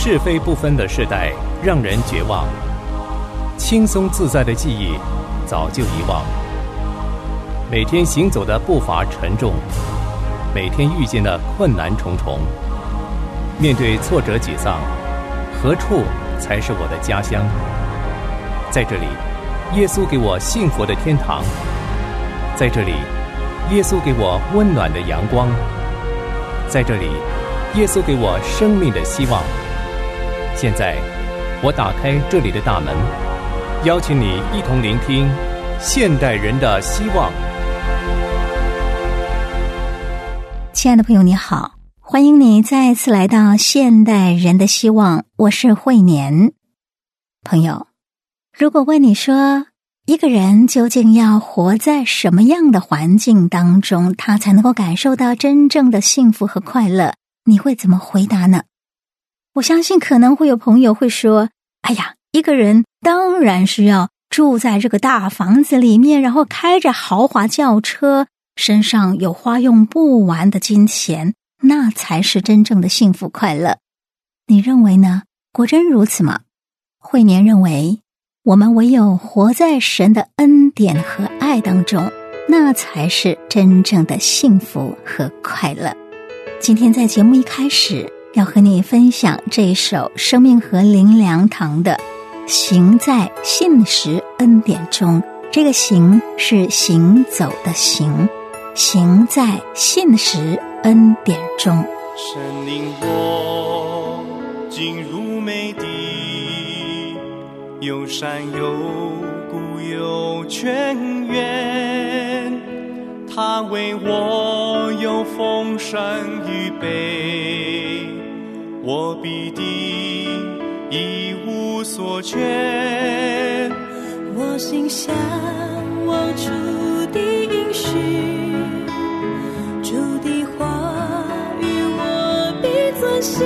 是非不分的世代让人绝望，轻松自在的记忆早就遗忘。每天行走的步伐沉重，每天遇见的困难重重。面对挫折沮丧，何处才是我的家乡？在这里，耶稣给我幸福的天堂。在这里，耶稣给我温暖的阳光。在这里，耶稣给我生命的希望。现在，我打开这里的大门，邀请你一同聆听现代人的希望。 亲爱的朋友你好，欢迎你再次来到现代人的希望，我是慧年。朋友，如果问你说，一个人究竟要活在什么样的环境当中，他才能够感受到真正的幸福和快乐，你会怎么回答呢？我相信可能会有朋友会说，哎呀，一个人当然是要住在这个大房子里面，然后开着豪华轿车，身上有花用不完的金钱，那才是真正的幸福快乐。你认为呢？果真如此吗？慧年认为，我们唯有活在神的恩典和爱当中，那才是真正的幸福和快乐。今天在节目一开始，要和你分享这一首生命和灵粮堂的行在信实恩典中。这个行是行走的行，行在信实恩典中。 神领我进入美地，有山有谷有泉源，他为我有丰盛预备，我必定一无所缺。 我心向往主的应许，主的话语我必遵行，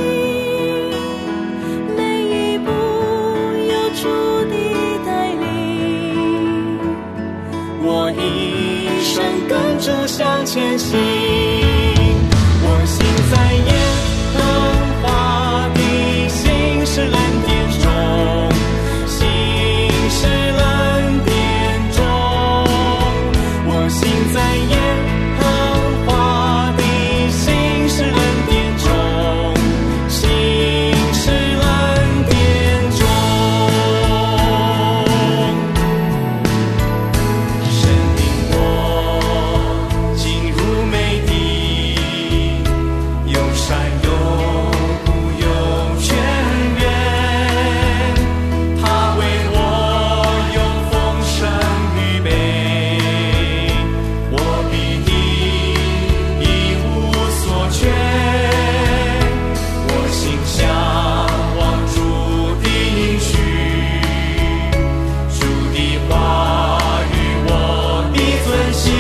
每一步有主的带领， 我一生跟主向前行。我行在耶和华的信实恩典中，信实恩典中，我行在耶和华的信实恩典中，信实恩典中。神领我进入美地，有山有谷有泉源，他为我有丰盛预备，我必定一无所缺。我心向往主的应许，主的话语我必遵行，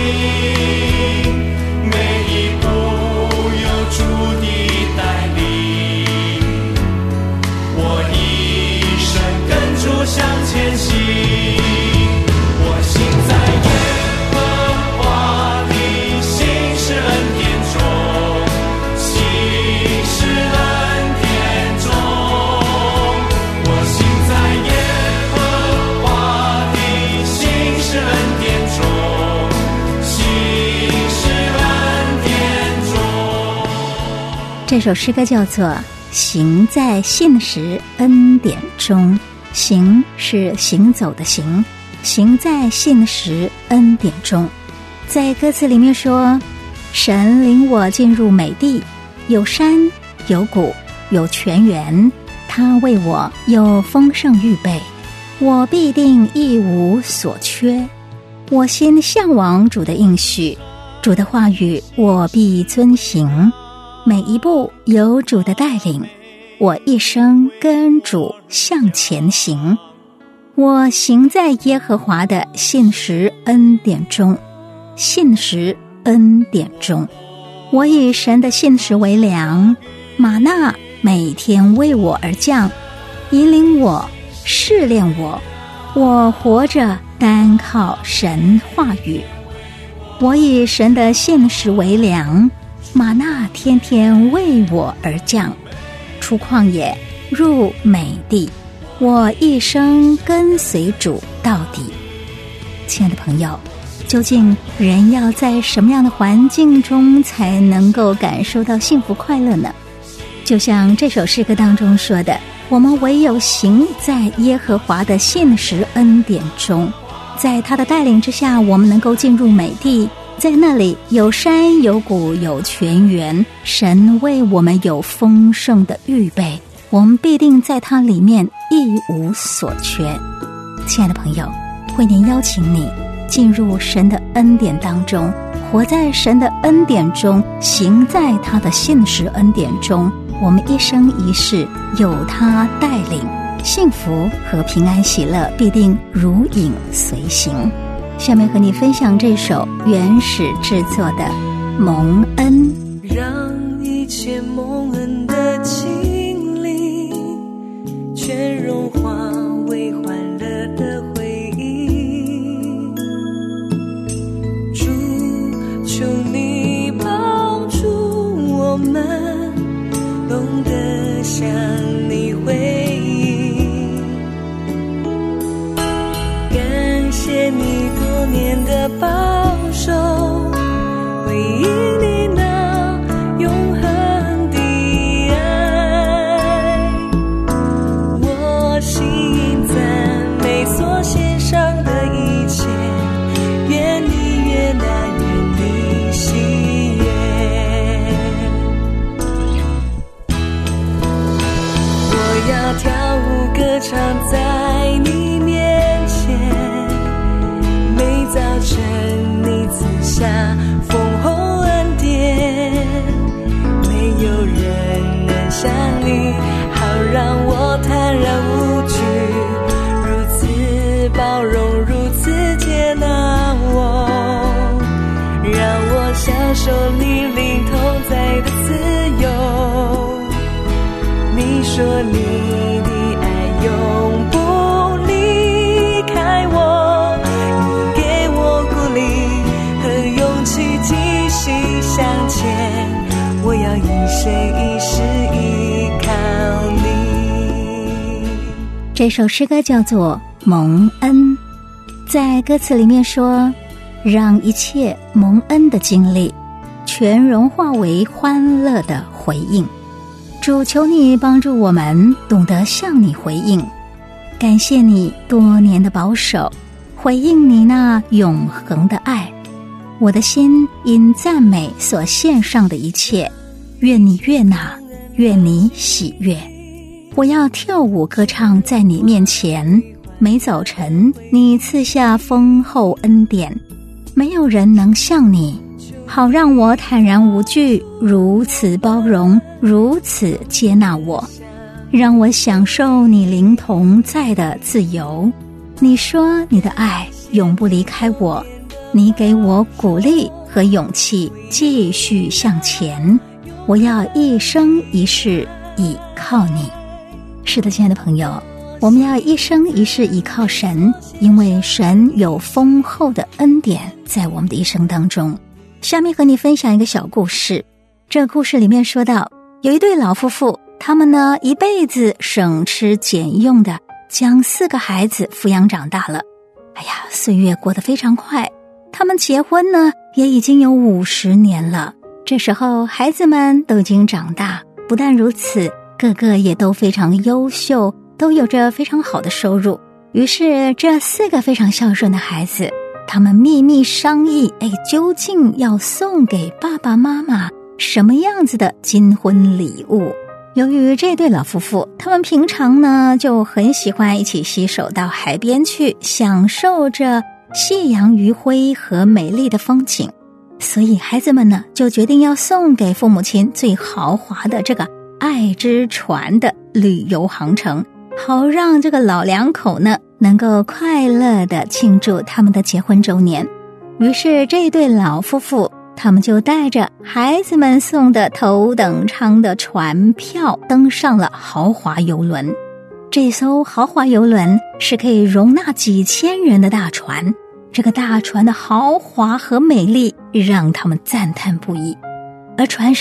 每一步有主的带领，我一生跟主向前行。我行在耶和华的信实恩典中，信实恩典中，我行在耶和华的信实恩典中，信实恩典中。 这首诗歌叫做行在信实恩典中，行是行走的行，行在信实恩典中。在歌词里面说，神领我进入美地，有山有谷有泉源，他为我有丰盛预备，我必定一无所缺。我心向往主的应许，主的话语我必遵行，每一步有主的带领，我一生跟主向前行。我行在耶和华的信实恩典中，信实恩典中，我以神的信实为粮，玛纳每天为我而降，引领我，试炼我，我活着单靠神话语。我以神的信实为粮，玛纳天天为我而降。出旷野， 入美地，我一生跟随主到底。亲爱的朋友，究竟人要在什么样的环境中才能够感受到幸福快乐呢？就像这首诗歌当中说的，我们唯有行在耶和华的信实恩典中，在他的带领之下，我们能够进入美地，在那里有山有谷有泉源，神为我们有丰盛的预备，我们必定在他里面一无所缺。亲爱的朋友，慧莲邀请你进入神的恩典当中，活在神的恩典中，行在他的信实恩典中，我们一生一世有他带领，幸福和平安喜乐必定如影随形。下面和你分享这首原始制作的蒙恩。 让一切蒙恩的经历全融化为欢乐的回忆，主求你帮助我们懂得向你回应，感谢你多年的保守，回应你那永恒的爱，我心赞美所献上的一切，愿你悦纳，愿你喜悦。我要跳舞歌唱在你面前，每早晨你赐下丰厚恩典，没有人能像你，好让我坦然无惧，如此包容，如此接纳我，让我享受你灵同在的自由。你说你的爱永不离开我，你给我鼓励和勇气，继续向前，我要一生一世依靠你。 这首诗歌叫做蒙恩，在歌词里面说，让一切蒙恩的经历全融化为欢乐的回应。主求你帮助我们懂得向你回应，感谢你多年的保守，回应你那永恒的爱。我的心因赞美所献上的一切，愿你悦纳，愿你喜悦。我要跳舞歌唱在你面前，每早晨你赐下丰厚恩典，没有人能像你，好让我坦然无惧，如此包容，如此接纳我，让我享受你灵同在的自由。你说你的爱永不离开我，你给我鼓励和勇气，继续向前，我要一生一世倚靠你。是的，亲爱的朋友，我们要一生一世倚靠神，因为神有丰厚的恩典在我们的一生当中。下面和你分享一个小故事。这个故事里面说到，有一对老夫妇，他们呢一辈子省吃俭用的将4个孩子抚养长大了。哎呀，岁月过得非常快，他们结婚呢也已经有50年了。这时候孩子们都已经长大，不但如此，个个也都非常优秀，都有着非常好的收入。于是这4个非常孝顺的孩子，他们秘密商议，究竟要送给爸爸妈妈什么样子的金婚礼物。由于这对老夫妇，他们平常呢就很喜欢一起洗手到海边去，享受着夕阳余晖和美丽的风景，所以孩子们呢就决定要送给父母亲最豪华的这个爱之船的旅游航程，好让这个老两口呢能够快乐地庆祝他们的结婚周年。于是这对老夫妇，他们就带着孩子们送的头等舱的船票登上了豪华游轮。这艘豪华游轮是可以容纳几千人的大船，这个大船的豪华和美丽让他们赞叹不已。而船上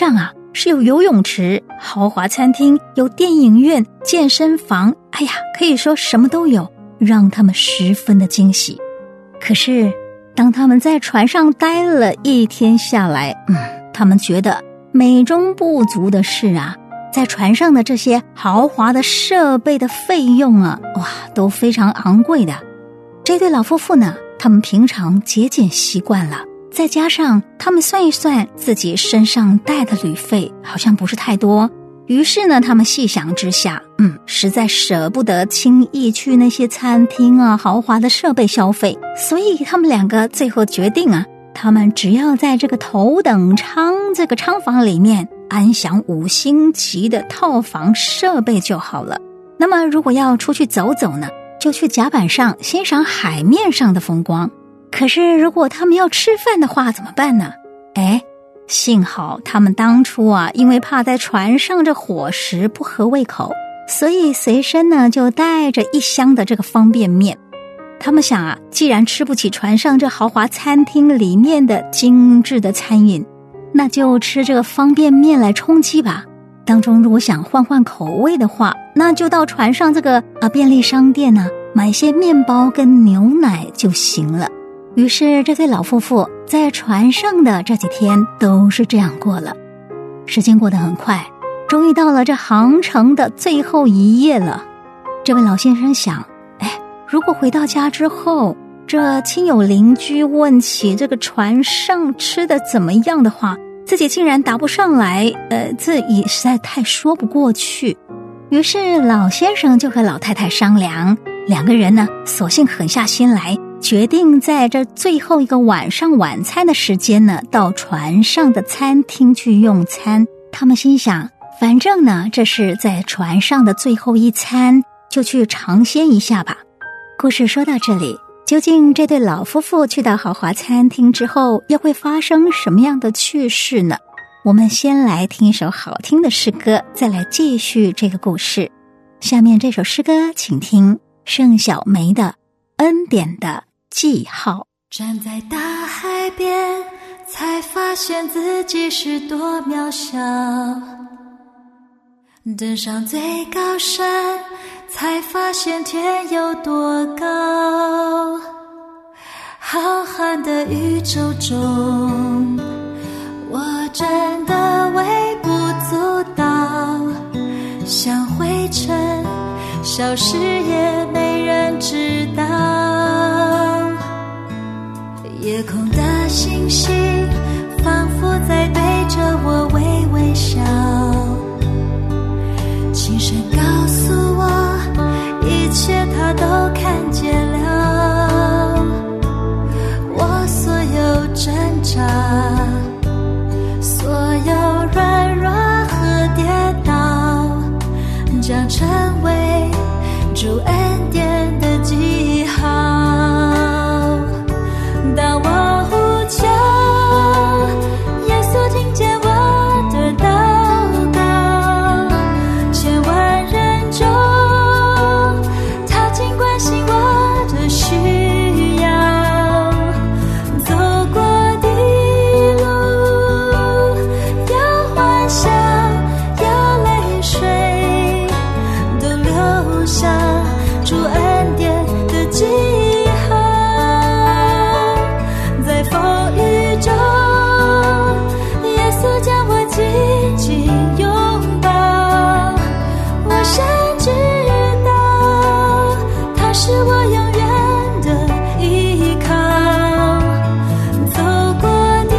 是有游泳池、豪华餐厅、有电影院、健身房，哎呀，可以说什么都有，让他们十分的惊喜。可是当他们在船上待了一天下来，他们觉得美中不足的是啊，在船上的这些豪华的设备的费用啊，都非常昂贵的。这对老夫妇呢，他们平常节俭习惯了，再加上他们算一算自己身上带的旅费好像不是太多，于是呢，他们细想之下，实在舍不得轻易去那些餐厅啊、豪华的设备消费，所以他们两个最后决定啊，他们只要在这个头等舱这个舱房里面安享5星级的套房设备就好了。那么如果要出去走走呢，就去甲板上欣赏海面上的风光。可是如果他们要吃饭的话怎么办呢？幸好他们当初啊，因为怕在船上这伙食不合胃口，所以随身呢就带着1箱的这个方便面。他们想啊，既然吃不起船上这豪华餐厅里面的精致的餐饮，那就吃这个方便面来充饥吧。当中如果想换换口味的话，那就到船上这个便利商店呢，买些面包跟牛奶就行了。于是这对老夫妇在船上的这几天都是这样过了。时间过得很快，终于到了这航程的最后一夜了。这位老先生想，如果回到家之后，这亲友邻居问起这个船上吃的怎么样的话，自己竟然答不上来，这也实在太说不过去。于是老先生就和老太太商量，两个人呢，索性狠下心来，决定在这最后一个晚上晚餐的时间呢，到船上的餐厅去用餐。他们心想，反正呢，这是在船上的最后一餐，就去尝鲜一下吧。故事说到这里，究竟这对老夫妇去到豪华餐厅之后，又会发生什么样的趣事呢？我们先来听一首好听的诗歌，再来继续这个故事。下面这首诗歌，请听盛小梅的《恩典的记号》。 站在大海边，才发现自己是多渺小，登上最高山，才发现天有多高。浩瀚的宇宙中，我真的微不足道，像灰尘消失也没人知道。夜空的星星仿佛在对着我微微笑，轻声告诉我，一切他都看见了。我所有挣扎，所有软弱和跌倒，将成为主恩典的记号。当我呼求，耶稣听见我的祷告，千万人中，他尽关心我的需要。走过的路，有欢笑，有泪水，都留下主恩典的记号。在风雨中，耶稣将我紧紧拥抱，我深知道他是我永远的依靠。走过的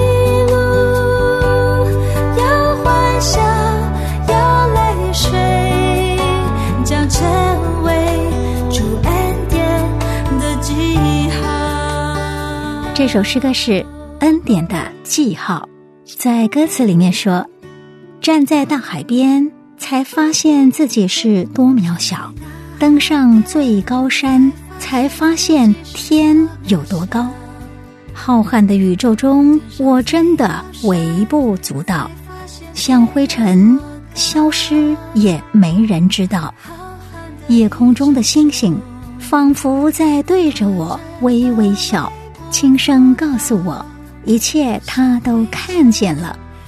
路，有欢笑，有泪水，将成为主恩典的记号。 这首诗歌是恩典的记号。在歌词里面说，站在大海边，才发现自己是多渺小，登上最高山，才发现天有多高。浩瀚的宇宙中，我真的微不足道，像灰尘消失也没人知道。夜空中的星星仿佛在对着我微微笑，轻声告诉我，一切他都看见了。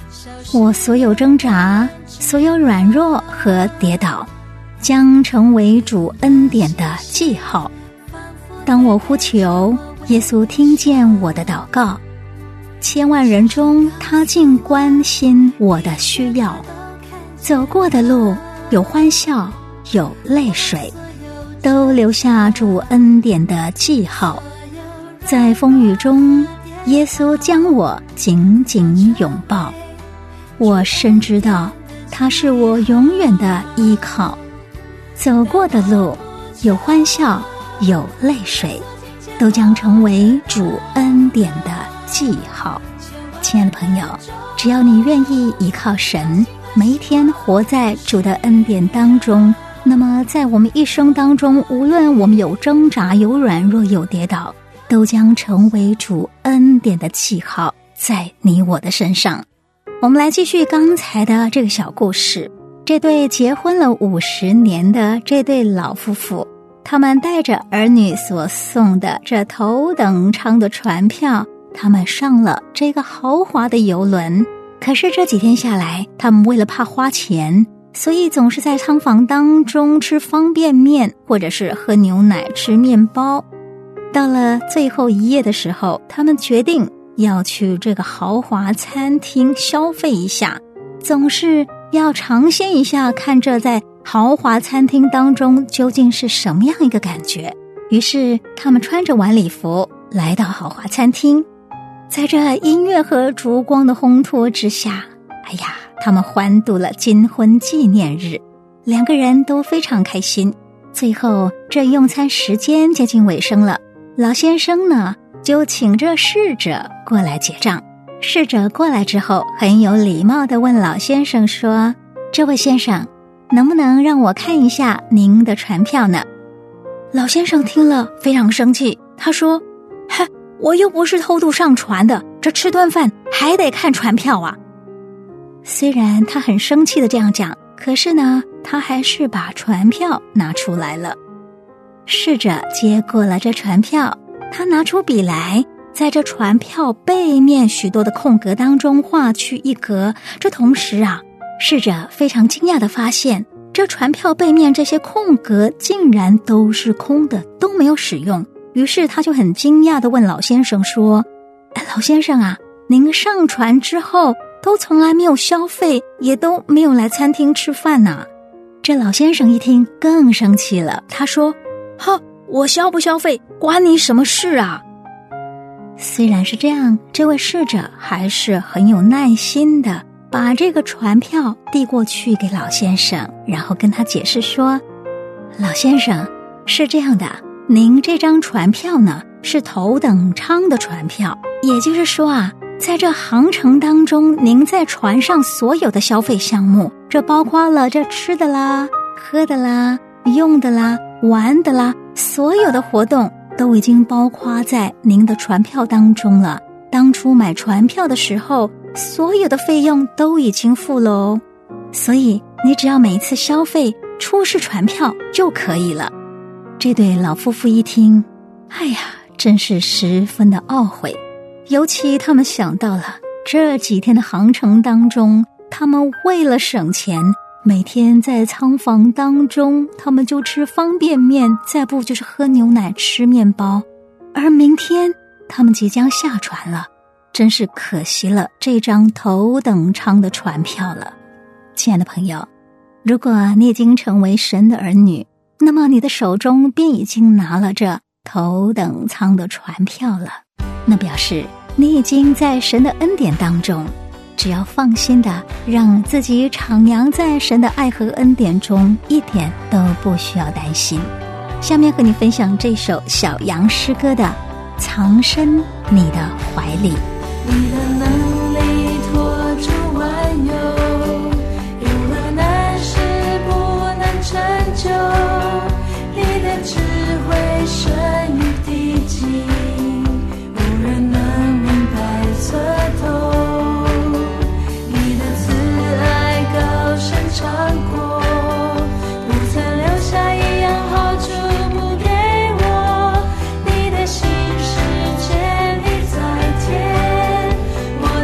我所有挣扎，所有软弱和跌倒，将成为主恩典的记号。当我呼求，耶稣听见我的祷告，千万人中他竟关心我的需要。走过的路有欢笑，有泪水，都留下主恩典的记号。在风雨中，耶稣将我紧紧拥抱，我深知道他是我永远的依靠。走过的路有欢笑，有泪水，都将成为主恩典的记号。亲爱的朋友，只要你愿意依靠神，每一天活在主的恩典当中，那么在我们一生当中，无论我们有挣扎，有软弱，有跌倒，都将成为主恩典的记号在你我的身上。我们来继续刚才的这个小故事。这对结婚了50年的这对老夫妇，他们带着儿女所送的这头等舱的船票，他们上了这个豪华的游轮。可是这几天下来，他们为了怕花钱，所以总是在舱房当中吃方便面，或者是喝牛奶吃面包。到了最后一夜的时候，他们决定要去这个豪华餐厅消费一下，总是要尝鲜一下，看这在豪华餐厅当中究竟是什么样一个感觉。于是他们穿着晚礼服来到豪华餐厅，在这音乐和烛光的烘托之下，他们欢度了金婚纪念日，两个人都非常开心。最后这用餐时间接近尾声了，老先生呢就请这侍者过来结账。侍者过来之后，很有礼貌地问老先生说：这位先生，能不能让我看一下您的船票呢？老先生听了非常生气，他说：我又不是偷渡上船的，这吃顿饭还得看船票啊。虽然他很生气的这样讲，可是呢，他还是把船票拿出来了。侍者接过了这船票，他拿出笔来，在这船票背面许多的空格当中画去一格。这同时啊，侍者非常惊讶地发现，这船票背面这些空格竟然都是空的，都没有使用。于是他就很惊讶地问老先生说：老先生啊，您上船之后都从来没有消费，也都没有来餐厅吃饭呢。这老先生一听更生气了，他说：我消不消费关你什么事啊？虽然是这样，这位侍者还是很有耐心的把这个船票递过去给老先生，然后跟他解释说：老先生，是这样的，您这张船票呢是头等舱的船票，也就是说啊，在这航程当中，您在船上所有的消费项目，这包括了这吃的啦、喝的啦、用的啦、玩的啦，所有的活动都已经包括在您的船票当中了。当初买船票的时候，所有的费用都已经付了哦，所以你只要每一次消费出示船票就可以了。这对老夫妇一听，真是十分的懊悔，尤其他们想到了这几天的航程当中，他们为了省钱，每天在舱房当中他们就吃方便面，再不就是喝牛奶吃面包，而明天他们即将下船了，真是可惜了这张头等舱的船票了。亲爱的朋友，如果你已经成为神的儿女，那么你的手中便已经拿了这头等舱的船票了，那表示你已经在神的恩典当中，只要放心的让自己徜徉在神的爱和恩典中，一点都不需要担心。下面和你分享这首小羊诗歌的藏身你的怀里。 你的能力托住万有，有了难事不能成就，你的智慧深于地极，无人能明白彻透，你的慈爱高深长阔，不曾留下一样好处不给我，你的心事建立在天，我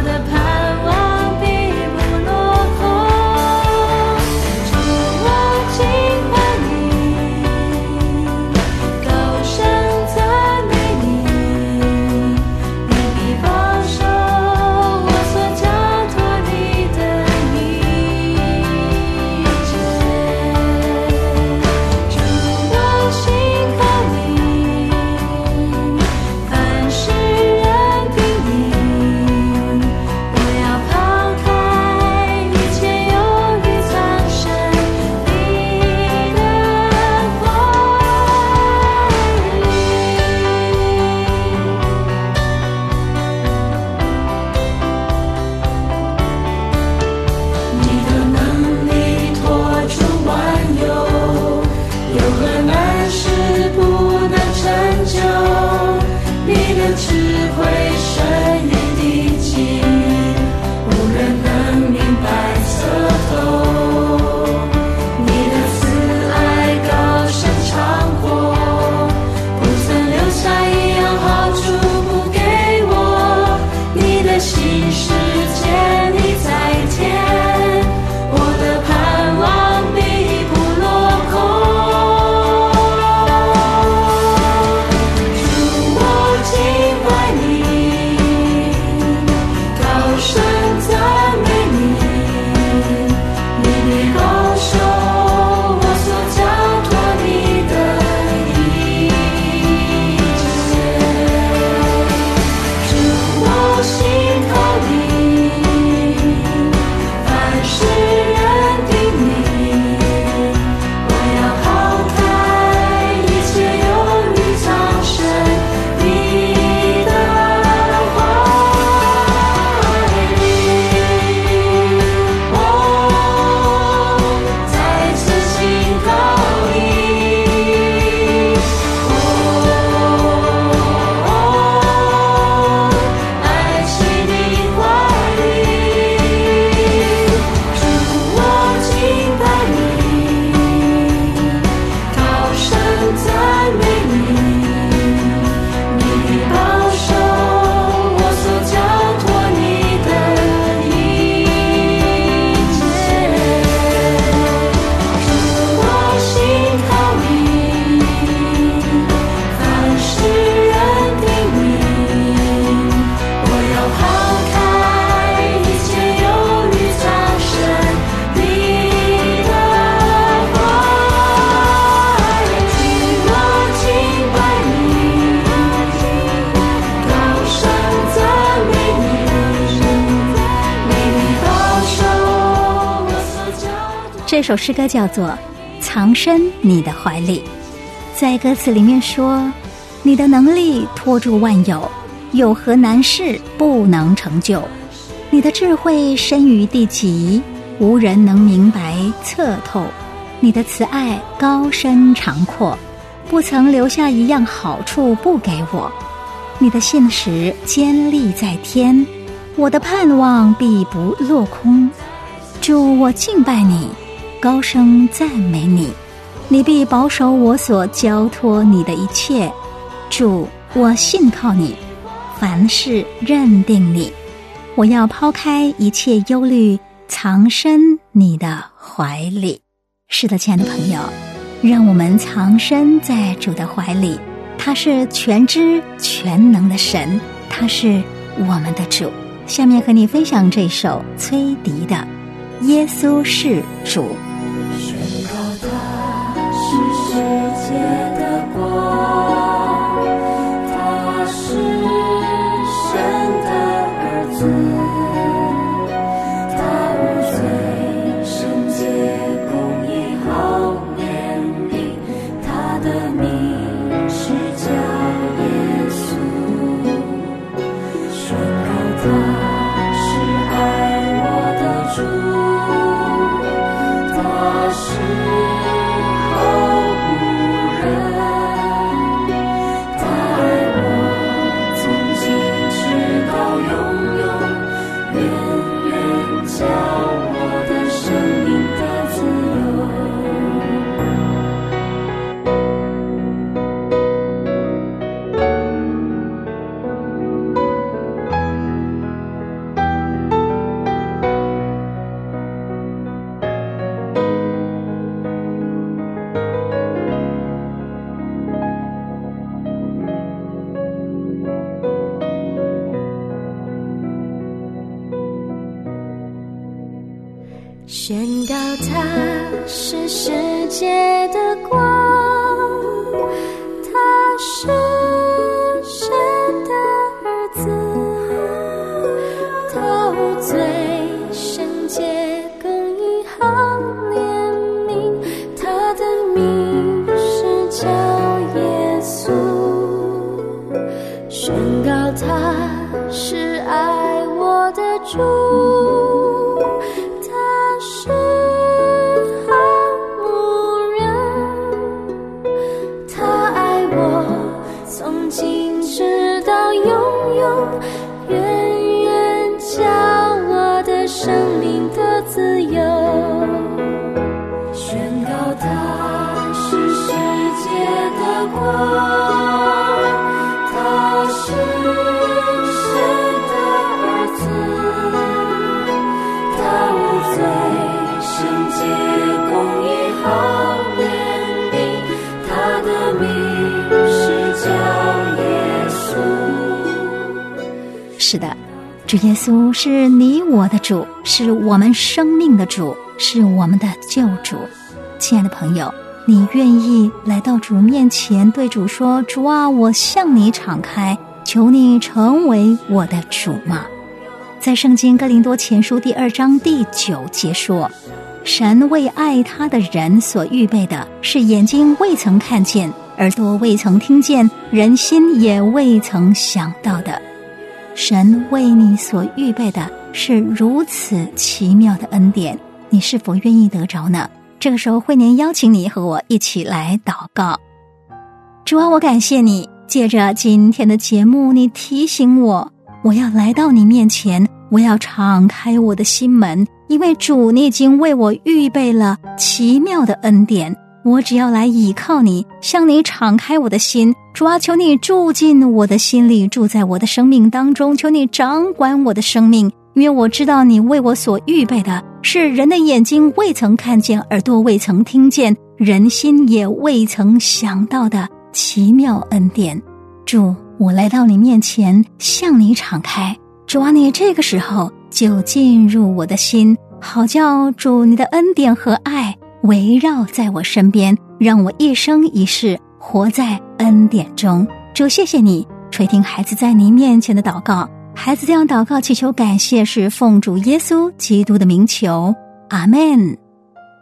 这首诗歌叫做《藏身你的怀里》。在歌词里面说，你的能力托住万有，有何难事不能成就？你的智慧深于地极，无人能明白测透。你的慈爱高深长阔，不曾留下一样好处不给我。你的信实坚立在天，我的盼望必不落空。主，我敬拜你，高声赞美你，你必保守我所交托你的一切。主，我信靠你，凡事认定你。我要抛开一切忧虑，藏身你的怀里。是的，亲爱的朋友，让我们藏身在主的怀里。他是全知全能的神，他是我们的主。下面和你分享这首崔迪的《耶稣是主》。 宣告他是世界的光，他是神的儿子，他无罪，圣洁公义好怜悯，他的名是叫耶稣。宣告他是爱我的主，他是好牧人，他爱我从今直到永永远远，叫我的生命得自由。宣告他是世界的光，他是神的儿子，他无罪，圣洁公义好怜悯，他的名是叫耶稣。宣告他是爱我的主，是好牧人，他爱我从今直到永永远远，叫我的生命得自由。宣告他是世界的光，他是神的儿子，他无罪，圣洁公义好怜悯，他的名是叫耶稣。 是的，主耶稣是你我的主，是我们生命的主，是我们的救主。亲爱的朋友，你愿意来到主面前对主说，主啊，我向你敞开，求你成为我的主吗？在圣经哥林多前书第2章第9节说，神为爱他的人所预备的，是眼睛未曾看见，耳朵未曾听见，人心也未曾想到的。神为你所预备的是如此奇妙的恩典，你是否愿意得着呢？这个时候慧年邀请你和我一起来祷告。主啊，我感谢你，借着今天的节目，你提醒我，我要来到你面前，我要敞开我的心门，因为主，你已经为我预备了奇妙的恩典，我只要来倚靠你，向你敞开我的心。主啊，求你住进我的心里，住在我的生命当中，求你掌管我的生命，因为我知道你为我所预备的是人的眼睛未曾看见，耳朵未曾听见，人心也未曾想到的奇妙恩典。主，我来到你面前，向你敞开。主啊，你这个时候就进入我的心，好叫主你的恩典和爱围绕在我身边，让我一生一世活在恩典中。主，谢谢你垂听孩子在你面前的祷告，孩子这样祷告祈求感谢，是奉主耶稣基督的名求，阿们。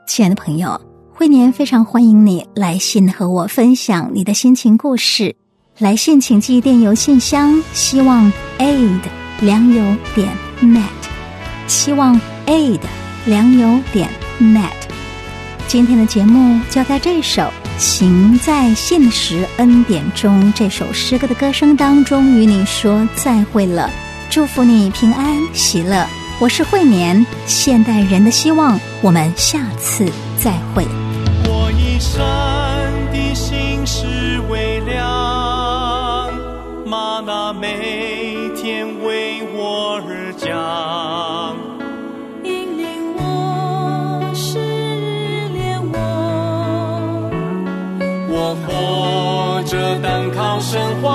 亲爱的朋友，慧年非常欢迎你来信和我分享你的心情故事。来信请寄电邮信箱，希望 aid 良友.net， 希望 aid 良友.net。 今天的节目就在这首行在信实恩典中这首诗歌的歌声当中与你说再会了，祝福你平安喜乐。我是慧年，现代人的希望，我们下次再会。 我以神的心事为粮，吗哪每天为我而降， 引领我，使日炼我， 我活着单靠神话